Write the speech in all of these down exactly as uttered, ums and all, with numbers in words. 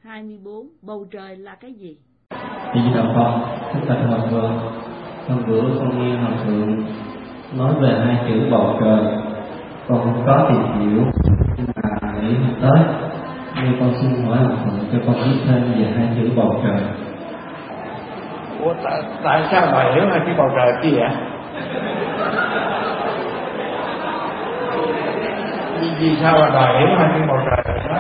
hai mươi bốn. Bầu trời là cái gì? Thì đạo Phật, Thích Thật Hòa Thượng, hôm bữa con nghe Hòa Thượng nói về hai chữ bầu trời, con không có tìm hiểu, nhưng mà nghĩ không tới, nên con xin hỏi Hòa Thượng cho con biết thêm về hai chữ bầu trời. Ủa, tại, tại sao bà hiểu hai chữ bầu trời kia ạ? Vì, vì sao bà đòi hiểu hai chữ bầu trời đó?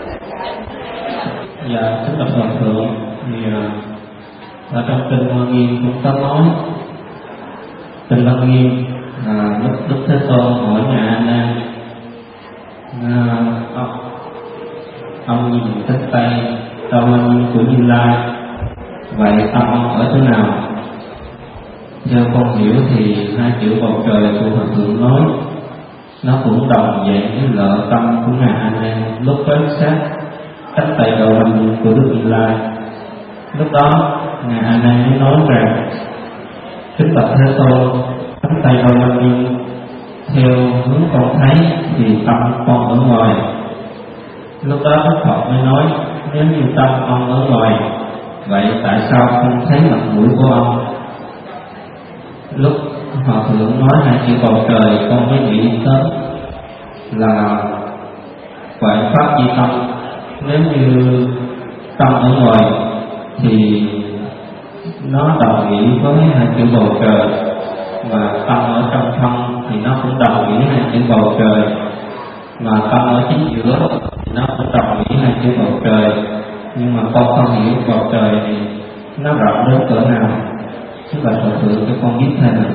Dạ, Thích Thật Hòa Thượng, thì ở trong kinh Hoa Nghiêm cũng có nói, kinh Hoa Nghiêm là lúc Đức Thế Tôn hỏi ngài A Nan, à, ông, ông nhìn thích Tây cao minh của Như Lai, vậy tâm ông ở thế nào? Theo con hiểu thì hai chữ bầu trời của Hòa Thượng nói nó cũng đồng dạng với lợi tâm của ngài A Nan lúc quán sát cách Tây cao minh của Đức Như Lai. Lúc đó ngài A Nan mới nói rằng Đức Phật Thế Tôn cách Tây cao minh theo hướng con thấy thì tâm con ở ngoài. Lúc đó Đức Phật mới nói, nếu như tâm ông ở ngoài, vậy tại sao không thấy mặt mũi của ông? Lúc Hòa Thượng nói hai chữ bầu trời, con mới nghĩ tới là vạn pháp di tâm. Nếu như tâm ở ngoài thì nó đồng nghĩa với hai chữ bầu trời, và tâm ở trong thân thì nó cũng đồng nghĩa hai chữ bầu trời, mà tâm ở chính giữa thì nó cũng đồng nghĩa hai chữ bầu trời. Nhưng mà con không hiểu bầu trời thì nó rộng đến cỡ nào, tức là Hòa Thượng cho con biết thêm.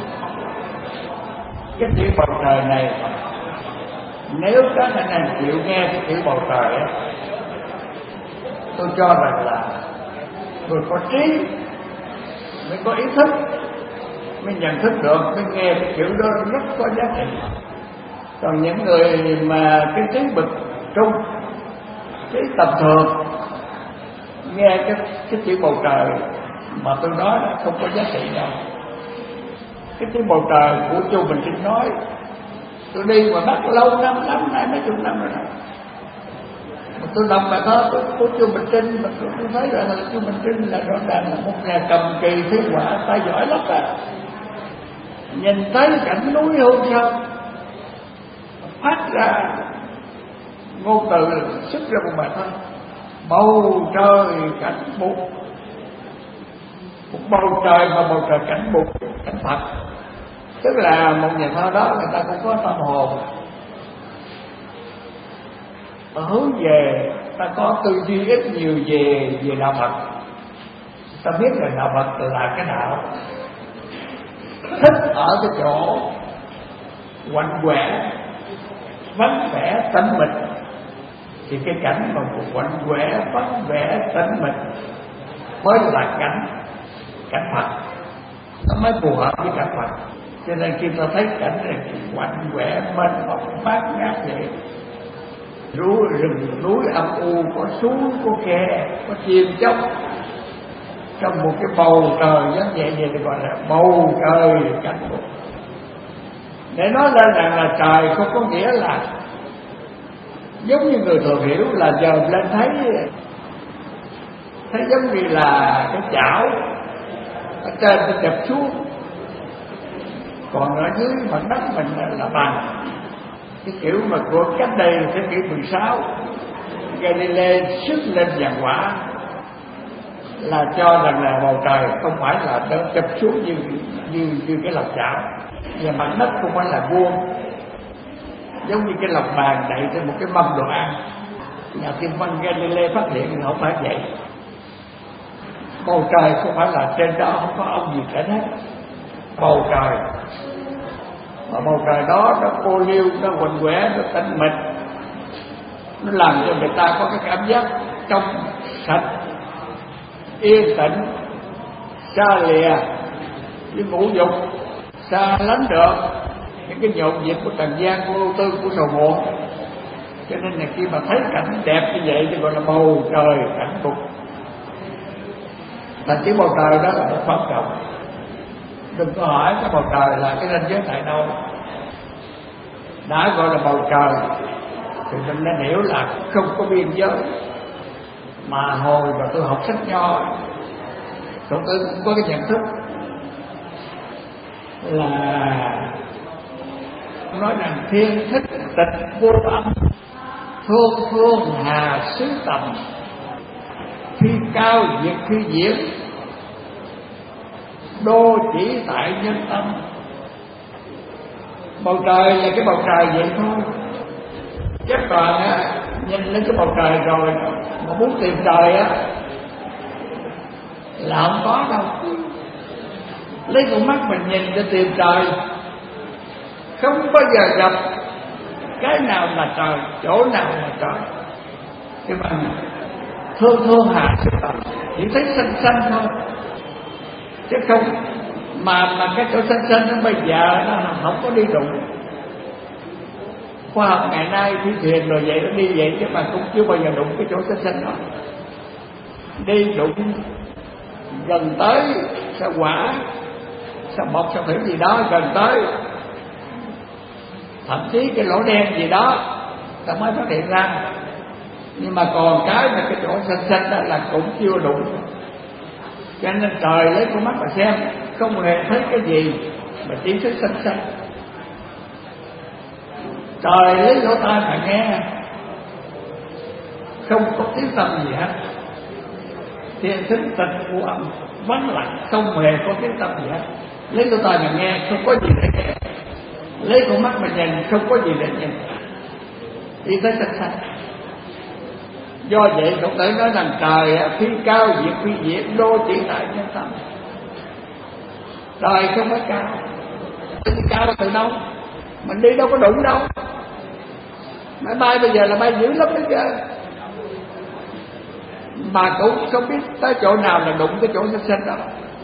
Cái chữ bầu trời này, nếu có khả năng chịu nghe cái chữ bầu trời ấy, tôi cho rằng là người có trí mới có ý thức, mới nhận thức được, mới nghe cái chữ đó rất có giá trị. Còn những người mà cái trí bực trung, trí tầm thường, nghe cái, cái chữ bầu trời mà tôi nói là không có giá trị đâu. Cái chữ bầu trời của Chu Bình Trinh nói, tôi đi mà bắt lâu năm lắm nay, mấy chục năm rồi đó. Mà tôi đọc bài thơ của, của Chu Bình Trinh, mà tôi, tôi thấy rằng là Chu Bình Trinh là rõ ràng là một nhà cầm kỳ thế quả tay giỏi lắm à. Nhìn thấy cảnh núi hôn sơn, phát ra ngôn từ xuất ra một bài thơ: bầu trời cảnh bụt. Một bầu trời mà bầu trời cảnh bụt, cảnh Phật. Tức là một nhà thơ đó người ta cũng có tâm hồn, hướng về, ta có tư duy ít nhiều về về đạo Phật. Ta biết là đạo Phật là cái đạo thích ở cái chỗ quạnh quẻ, vắng vẻ, tĩnh mịch. Thì cái cảnh mà quạnh quẻ, vắng vẻ, tĩnh mịch mới là cảnh cảnh Phật, nó mới phù hợp với cảnh Phật. Cho nên khi ta thấy cảnh này quạnh quẻ, mênh mông, bát ngát vậy, núi rừng núi âm u, có suối, có khe, có chim chóc, trong một cái bầu trời giống vậy, vậy thì gọi là bầu trời cảnh Phật. Để nói lên rằng là trời không có nghĩa là giống như người thường hiểu là giờ lên thấy thấy giống như là cái chảo ở trên nó chập xuống, còn ở dưới mặt đất mình là bằng. Cái kiểu mà của cách đây thế kỷ mười sáu, Galilei sức lên vàng quả là cho rằng là bầu trời không phải là nó chập xuống như như như cái lọc chảo, và mặt đất không phải là vuông giống như cái lọc bàn đậy trên một cái mâm đồ ăn. Nhà thiên văn Galilei phát hiện thì không phải vậy. Bầu trời không phải là trên đó không có ông gì cả hết. Bầu trời, mà bầu trời đó nó cô liêu, nó quỳnh quẻ, nó tĩnh mịch, nó làm cho người ta có cái cảm giác trong sạch, yên tĩnh, xa lìa với ngũ dục, xa lánh được những cái nhộn nhịp của trần gian, của ưu tư, của sầu muộn. Cho nên là khi mà thấy cảnh đẹp như vậy thì gọi là bầu trời cảnh Phật. Thành chữ bầu trời đó là một quan trọng. Đừng có hỏi cái bầu trời là cái ranh giới tại đâu. Đã gọi là bầu trời thì mình nên hiểu là không có biên giới, Mà hồi mà tôi học sách nho, tôi cũng có cái nhận thức là nói rằng thiên thích tịch vô âm, thương thương hà xứ tầm, khi cao diệt khi diệt, đô chỉ tại nhân tâm. Bầu trời là cái bầu trời vậy thôi. Chắc toàn á, nhìn lên cái bầu trời rồi mà muốn tìm trời á là không có đâu. Lấy con mắt mình nhìn để tìm trời, không bao giờ gặp cái nào là trời, chỗ nào là trời. Nhưng mà thương thương hà sức tầm, chỉ thấy xanh xanh thôi, chứ không mà mà cái chỗ xanh xanh nó bây giờ nó không có đi đụng. Khoa học ngày nay phi thuyền rồi vậy nó đi vậy, chứ mà cũng chưa bao giờ đụng cái chỗ xanh xanh đó. Đi đụng gần tới sao quả, sao bọc sao thủy gì đó gần tới, thậm chí cái lỗ đen gì đó ta mới phát hiện ra. Nhưng mà còn cái mà cái chỗ xanh xanh đó là cũng chưa đụng. Cho nên trời lấy con mắt mà xem không hề thấy cái gì, mà chỉ thấy xanh xanh. Trời lấy lỗ tai mà nghe không có tiếng tăm gì hết. Thiên tính tịch vô âm, vắng lặng, không hề có tiếng tăm gì hết. Lấy lỗ tai mà nghe không có gì để nghe, lấy con mắt mà nhìn không có gì để nhìn, chỉ thấy xanh xanh. Do vậy Khổng Tử nói rằng trời phi cao diệt phi diệt, đô chỉ tại nhân tâm. Trời không phải cao, cái cao từ đâu? Mình đi đâu có đụng đâu. Máy bay bây giờ là bay dữ lắm đấy chứ, mà cũng không biết tới chỗ nào là đụng cái chỗ xanh xanh đó.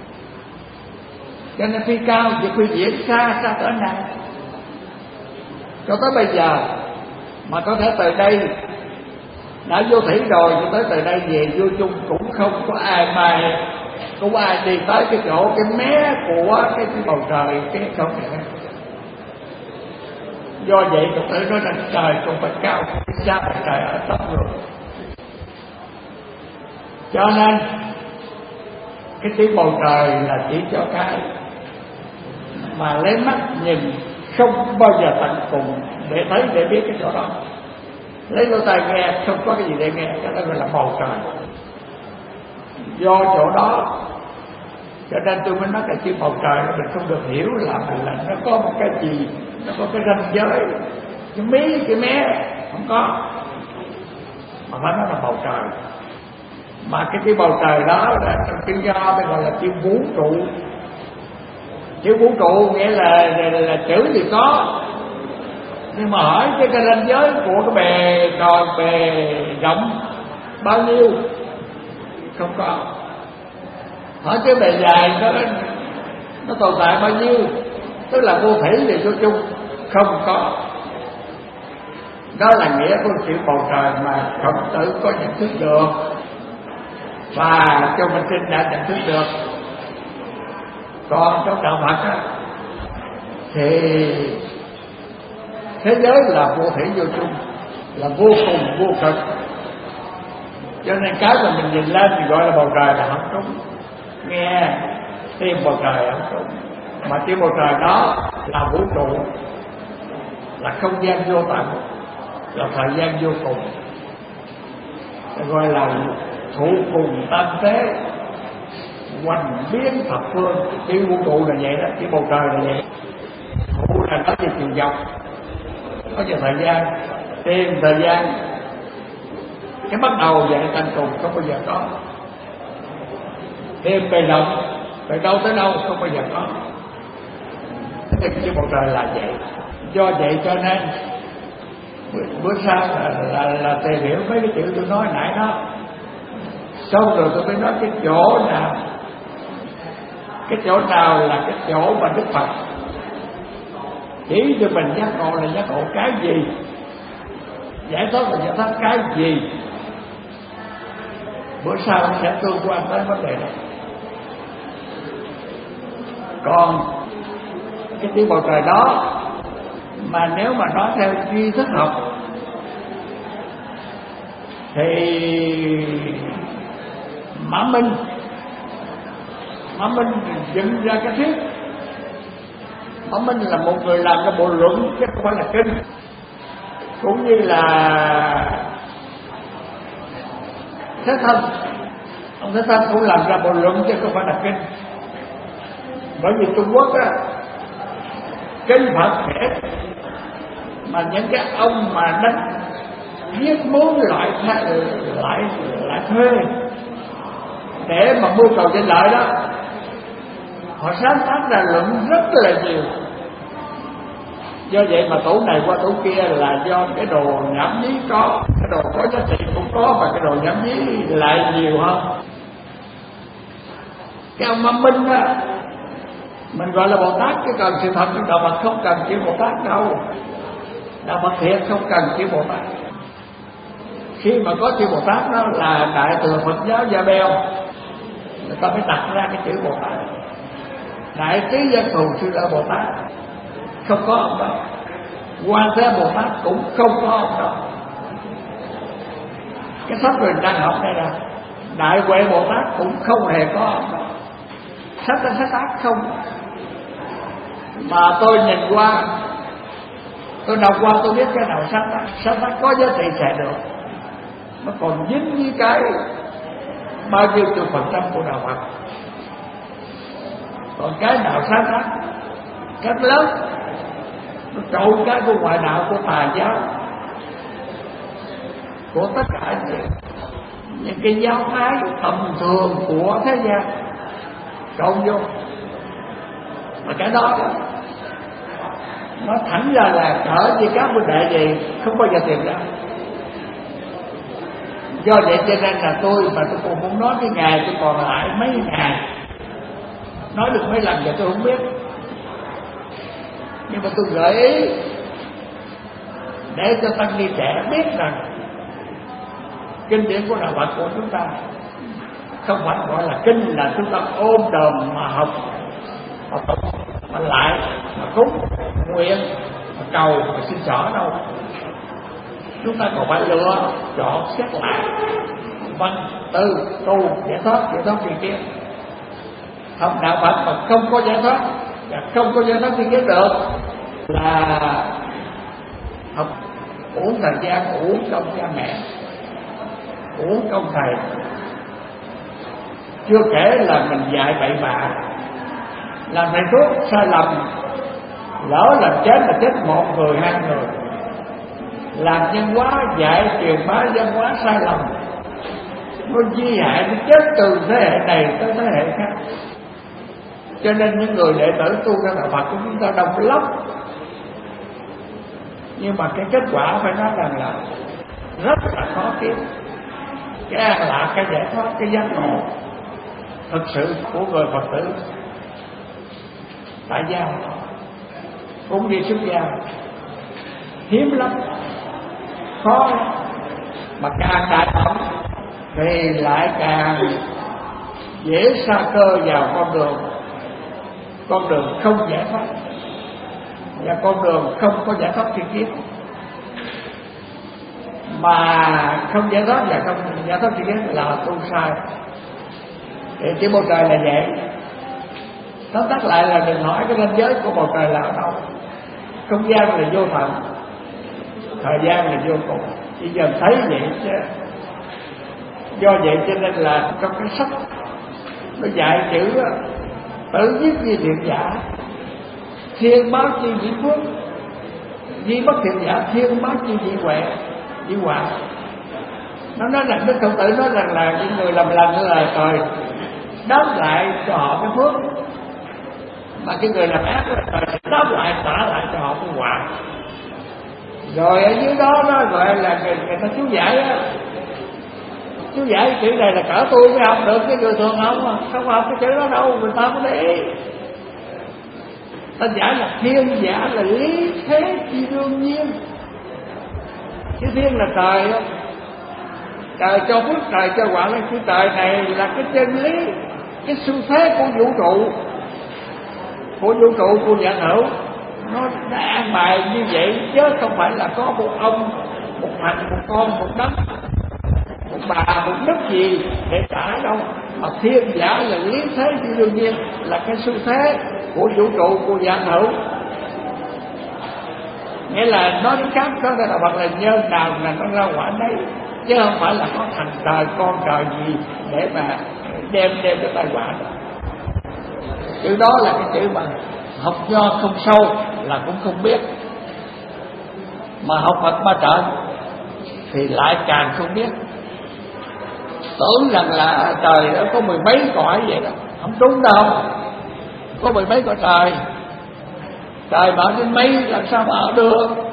Cho nên phi cao diệt phi diệt, xa xa cỡ nào. Cho tới bây giờ mà có thể từ đây đã vô thủy rồi, cho tới từ đây về vô chung cũng không có ai mà cũng ai đi tới cái chỗ cái mé của cái, cái bầu trời cái không này. Do vậy Khổng Tử nói rằng trời không phải cao, xa trời ở thấp rồi. Cho nên cái tiếng bầu trời là chỉ cho cái mà lấy mắt nhìn không bao giờ tận cùng để thấy, để biết cái chỗ đó. Lấy lỗ tai nghe không có cái gì để nghe, cái đó gọi là bầu trời. Do chỗ đó cho nên tôi mới nói cái chữ bầu trời là mình không được hiểu là là nó có một cái gì, nó có cái ranh giới, cái mí cái mé không có, mà phải nói là bầu trời. Mà cái cái bầu trời đó là trong tiếng Do mới gọi là chữ vũ trụ. Chữ vũ trụ nghĩa là, là, là, là chữ thì có, nhưng mà hỏi cái, cái ranh giới của cái bề tròn bề rộng bao nhiêu không có. Hỏi cái bề dài nó nó tồn tại bao nhiêu, tức là vô thủy thì vô chung không có. Đó là nghĩa của chữ bầu trời mà Khổng Tử có nhận thức được, và Châu Minh Sinh đã nhận thức được. Còn trong đạo Phật á, thì thế giới là vô thủy vô chung, là vô cùng vô cực. Cho nên cái mà mình nhìn lên thì gọi là bầu trời là không đúng, nghe tiếng bầu trời không đúng. Mà tiếng bầu trời đó là vũ trụ, là không gian vô tận, là thời gian vô cùng, gọi là thủ cùng tam thế, hoành biến thập phương. Cái vũ trụ là vậy đó, cái bầu trời là vậy. Thủ là nói về chiều dọc, nói về thời gian, thêm thời gian, cái bắt đầu và cái tận cùng không bao giờ có. Thêm bề rộng, từ đâu tới đâu không bao giờ có. Thế cái bầu trời là vậy. Do vậy cho nên bữa sau là, là, là tìm hiểu mấy cái chữ tôi nói nãy đó, xong rồi tôi mới nói cái chỗ nào, cái chỗ nào là cái chỗ mà Đức Phật chỉ cho mình giác ngộ là giác ngộ cái gì, giải thoát là giải thoát cái gì. Bữa sau anh sẽ tương quan tới vấn đề đó. Còn cái tiếng bầu trời đó mà nếu mà nói theo duy thức học thì Mã Minh. Mã Minh dựng ra cái thuyết. Mã Minh là một người làm ra bộ luận chứ không phải là kinh. Cũng như là Thế Thân, ông Thế Thân cũng làm ra bộ luận chứ không phải là kinh. Bởi vì Trung Quốc á, kinh Phật kể mà những cái ông mà đánh giết muốn lại lại lại thuê để mà mưu cầu danh lợi đó, họ sáng tác ra luận rất là nhiều. Do vậy mà tổ này qua tổ kia là do cái đồ nhảm nhí có, cái đồ có giá trị cũng có, và cái đồ nhảm nhí lại nhiều hơn. Cái ông Mã Minh á, mình gọi là Bồ Tát chứ cần sự thật, nhưng đạo Phật không cần chữ Bồ Tát đâu. Đạo Phật thiệt không cần chữ Bồ Tát. Khi mà có chữ Bồ Tát đó là Đại thừa Phật giáo Gia Beo, người ta mới đặt ra cái chữ Bồ Tát. Đại trí dân thù sư lợi Bồ Tát không có ông đó. Quan Thế Bồ Tát cũng không có ông đó. Cái sách mình đang học đây là Đại Huệ Bồ Tát cũng không hề có ông đó. Sách đó sách tác không. Mà tôi nhìn qua, tôi đọc qua tôi biết cái nào sách đó, sách đó có giá trị sẽ được. Nó còn dính với cái bao nhiêu chục phần trăm của đạo Phật. Còn cái nào sáng tác rất lớn, nó trộn cái của ngoại đạo, của tà giáo, của tất cả những cái giáo phái tầm thường của thế gian trộn vô. Mà cái đó nó thẳng ra là cỡ như các vấn đề gì không bao giờ tìm ra. Do vậy cho nên là tôi mà tôi còn muốn nói cái ngày tôi còn lại mấy ngày, nói được mấy lần giờ tôi không biết, nhưng mà tôi gợi ý để cho tăng ni trẻ biết rằng kinh điển của đạo Phật của chúng ta không phải gọi là kinh là chúng ta ôm đồm mà học, mà tụng, mà lại, mà cúng, nguyện, mà cầu, mà xin xỏ đâu. Chúng ta còn phải lựa chọn xét lại văn tư tu giải thoát, giải thoát tri kiến. Học đạo Phật mà không có giải thoát và không có giải thoát tri kiến được là học uổng thời gian, uổng công cha mẹ, uổng công thầy. Chưa kể là mình dạy bậy bạ, làm thầy thuốc sai lầm, lỡ làm chết là chết một người hai người. Làm nhân hóa dạy truyền bá văn hóa sai lầm, nó di hại, nó chết từ thế hệ này tới thế hệ khác. Cho nên những người đệ tử tu ra đạo Phật của chúng ta đông lắm, nhưng mà cái kết quả phải nói rằng là rất là khó kiếm. Cái an lạc, cái giải thoát, cái giác ngộ thực sự của người Phật tử tại gia cũng đi xuất gia hiếm lắm, khó lắm. Mà càng đại phẩm thì lại càng dễ sa cơ vào con đường con đường không giải thoát, và con đường không có giải thoát tri kiến. Mà không giải thoát và không giải thoát tri kiến là tu sai. Thì chữ bầu trời là vậy. Tóm tắt lại là đừng hỏi cái ranh giới của bầu trời là ở đâu. Không gian là vô tận, thời gian là vô cùng, chỉ giờ thấy vậy chứ. Do vậy cho nên là trong cái sách nó dạy chữ tự viết di thiện giả, thiên báo chi dĩ phước, di bất thiện giả thiên báo chi dĩ huệ, dĩ họa. Nó nói rằng Đức Khổng Tử nói rằng là những người làm lành là trời đáp lại cho họ cái phước, mà cái người làm ác là trời sẽ đáp lại trả lại cho họ cái họa. Rồi ở dưới đó nó gọi là người, người ta chú giải á, chú giải chữ này là cỡ tôi mới học được, cái người thường không mà không học cái chữ đó đâu, người ta không để ý. Ta giải là thiên giả là lý thế chi đương nhiên. Chứ thiên là trời đó, trời cho phước, trời cho quả, là cái trời này là cái chân lý, cái xu thế của vũ trụ, của vũ trụ của vạn hữu. Nó đã an bài như vậy chứ không phải là có một ông, một thằng, một con, một đấng, một một bà một đất gì để trả đâu. Mà thiên giả là lý thế thì đương nhiên là cái xu thế của vũ trụ, của vạn hữu. Nghĩa là nói đến khác đó là hoặc là nhân nào là nó ra quả đấy, chứ không phải là có thành trời con trời gì để mà đem đem cái tai họa đó. Chữ đó là cái chữ mà học nho không sâu là cũng không biết, mà học Phật Ba Trời thì lại càng không biết. Tưởng rằng là trời đó có mười mấy cõi vậy đó, không đúng đâu. Có mười mấy cõi trời, trời mà đến mấy làm sao mà ở được.